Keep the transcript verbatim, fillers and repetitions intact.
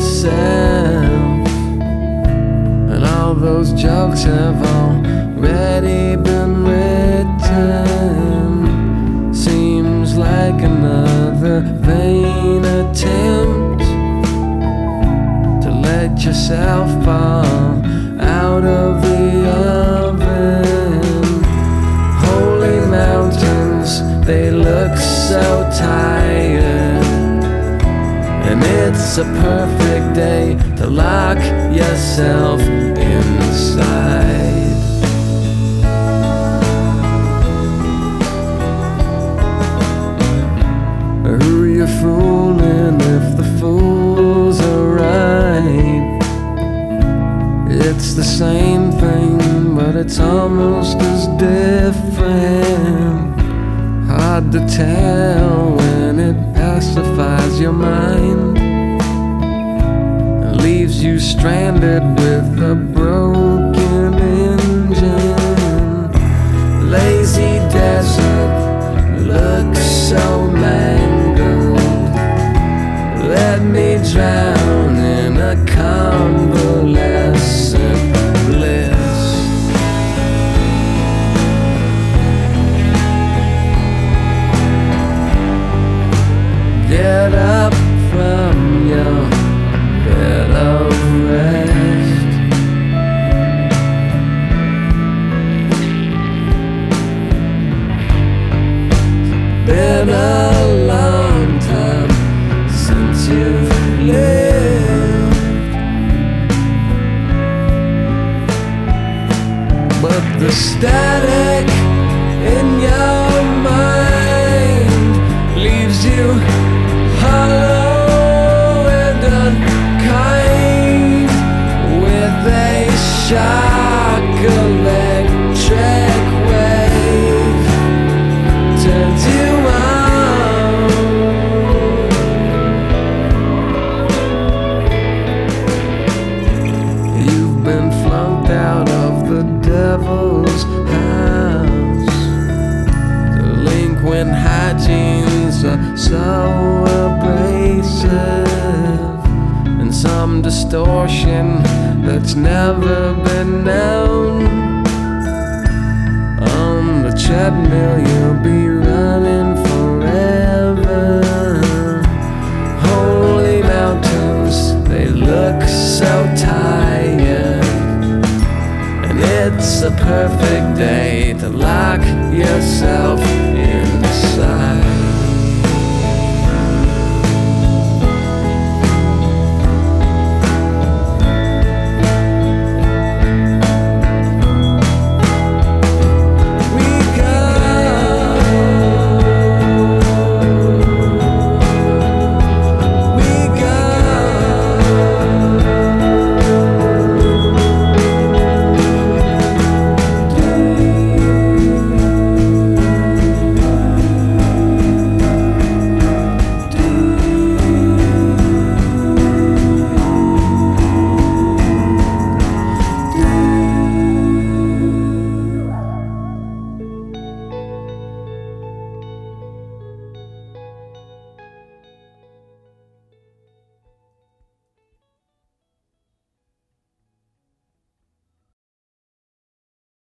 yourself, and all those jokes have already been written. Seems like another vain attempt to let yourself fall out of the oven. Holy mountains, they look so tired, and it's a perfect day to lock yourself inside. Who you fooling if the fools are right? It's the same thing, but it's almost as different. Hard to tell when it pacifies your mind and leaves you stranded with a broken engine. Lazy desert looks so mangled. Let me drown in a convalescent bliss. Get up from your bed of rest. Been a long time since you've lived, but the static in your mind leaves you hollow and unkind, with a shock electric wave turns you on. You've been flunked out of the devil's house. Delinquent hygienes are so abrasive, and some distortion that's never been known. On the treadmill you'll be